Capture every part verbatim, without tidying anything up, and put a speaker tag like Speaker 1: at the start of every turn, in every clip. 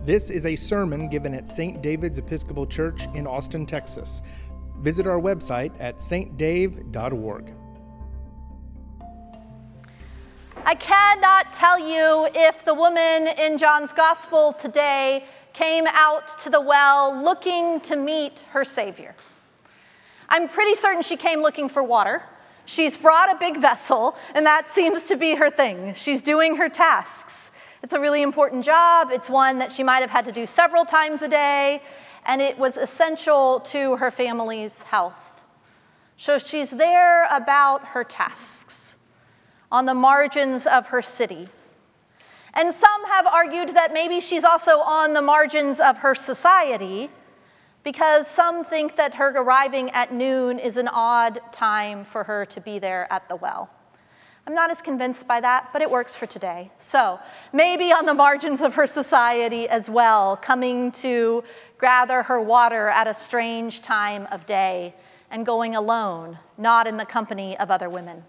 Speaker 1: This is a sermon given at Saint David's Episcopal Church in Austin, Texas. Visit our website at s t dave dot org.
Speaker 2: I cannot tell you if the woman in John's Gospel today came out to the well looking to meet her Savior. I'm pretty certain she came looking for water. She's brought a big vessel, and that seems to be her thing. She's doing her tasks. It's a really important job. It's one that she might have had to do several times a day, and it was essential to her family's health. So she's there about her tasks, on the margins of her city. And some have argued that maybe she's also on the margins of her society, because some think that her arriving at noon is an odd time for her to be there at the well. I'm not as convinced by that, but it works for today. So maybe on the margins of her society as well, coming to gather her water at a strange time of day and going alone, not in the company of other women.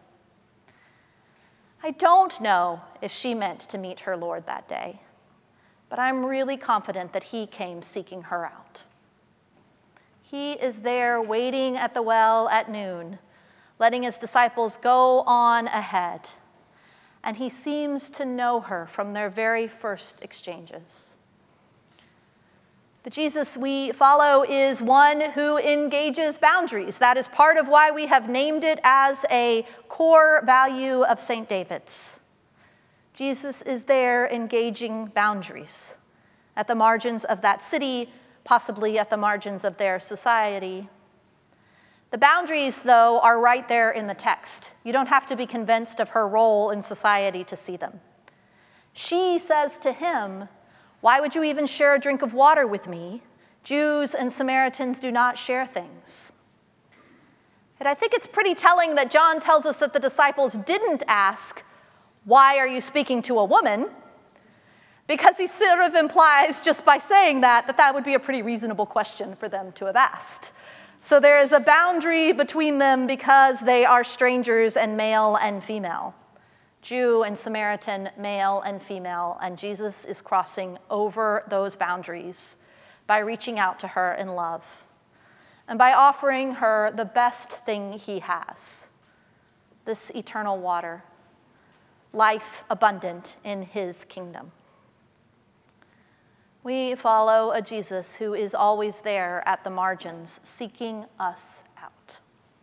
Speaker 2: I don't know if she meant to meet her Lord that day, but I'm really confident that he came seeking her out. He is there waiting at the well at noon, letting his disciples go on ahead. And he seems to know her from their very first exchanges. The Jesus we follow is one who engages boundaries. That is part of why we have named it as a core value of Saint David's. Jesus is there engaging boundaries at the margins of that city, possibly at the margins of their society. The boundaries, though, are right there in the text. You don't have to be convinced of her role in society to see them. She says to him, "Why would you even share a drink of water with me? Jews and Samaritans do not share things." And I think it's pretty telling that John tells us that the disciples didn't ask, "Why are you speaking to a woman?" Because he sort of implies, just by saying that, that that would be a pretty reasonable question for them to have asked. So there is a boundary between them because they are strangers and male and female. Jew and Samaritan, male and female, and Jesus is crossing over those boundaries by reaching out to her in love and by offering her the best thing he has, this eternal water, life abundant in his kingdom. We follow a Jesus who is always there at the margins, seeking us out.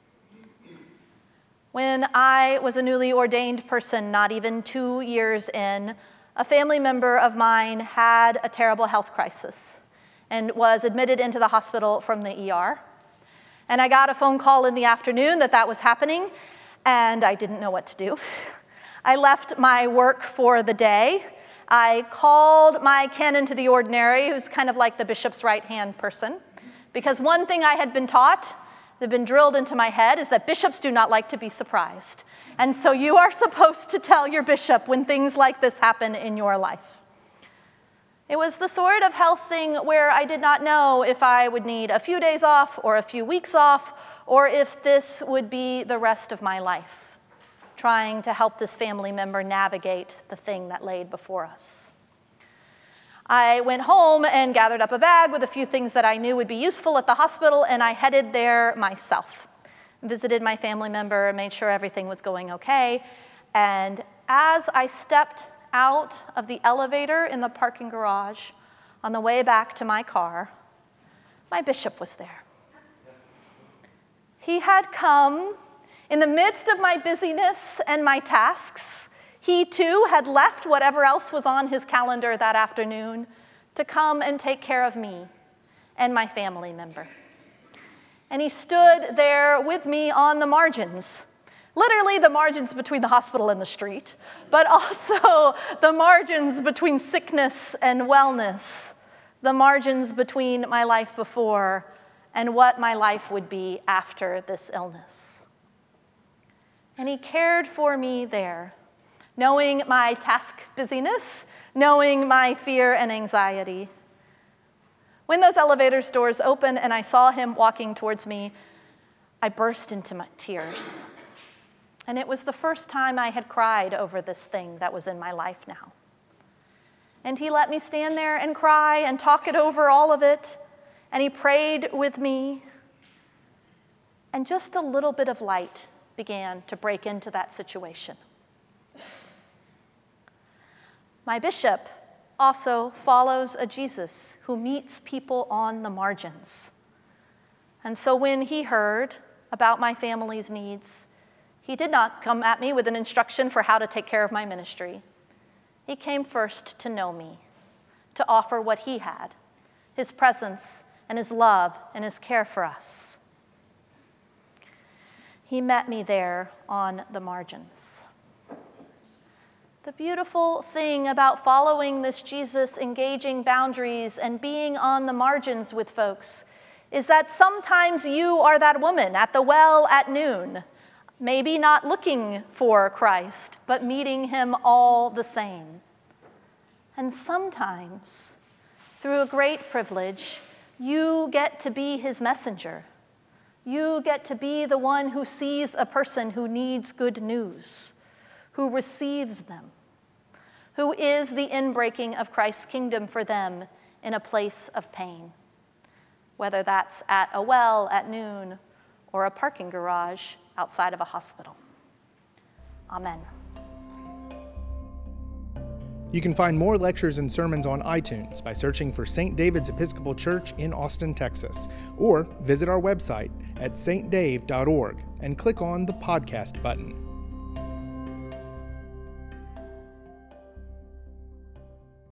Speaker 2: When I was a newly ordained person, not even two years in, a family member of mine had a terrible health crisis and was admitted into the hospital from the E R. And I got a phone call in the afternoon that that was happening, and I didn't know what to do. I left my work for the day. I called my canon to the ordinary, who's kind of like the bishop's right-hand person, because one thing I had been taught, that had been drilled into my head, is that bishops do not like to be surprised. And so you are supposed to tell your bishop when things like this happen in your life. It was the sort of health thing where I did not know if I would need a few days off or a few weeks off, or if this would be the rest of my life, trying to help this family member navigate the thing that laid before us. I went home and gathered up a bag with a few things that I knew would be useful at the hospital, and I headed there myself. Visited my family member, made sure everything was going okay, and as I stepped out of the elevator in the parking garage on the way back to my car, my bishop was there. He had come in the midst of my busyness and my tasks. He too had left whatever else was on his calendar that afternoon to come and take care of me and my family member. And he stood there with me on the margins, literally the margins between the hospital and the street, but also the margins between sickness and wellness, the margins between my life before and what my life would be after this illness. And he cared for me there, knowing my task busyness, knowing my fear and anxiety. When those elevator doors opened and I saw him walking towards me, I burst into my tears. And it was the first time I had cried over this thing that was in my life now. And he let me stand there and cry and talk it over, all of it. And he prayed with me. And just a little bit of light began to break into that situation. My bishop also follows a Jesus who meets people on the margins. And so when he heard about my family's needs, he did not come at me with an instruction for how to take care of my ministry. He came first to know me, to offer what he had, his presence and his love and his care for us. He met me there on the margins. The beautiful thing about following this Jesus, engaging boundaries and being on the margins with folks, is that sometimes you are that woman at the well at noon, maybe not looking for Christ, but meeting him all the same. And sometimes, through a great privilege, you get to be his messenger. You get to be the one who sees a person who needs good news, who receives them, who is the inbreaking of Christ's kingdom for them in a place of pain, whether that's at a well at noon or a parking garage outside of a hospital. Amen.
Speaker 1: You can find more lectures and sermons on iTunes by searching for Saint David's Episcopal Church in Austin, Texas, or visit our website at s t dave dot org and click on the podcast button.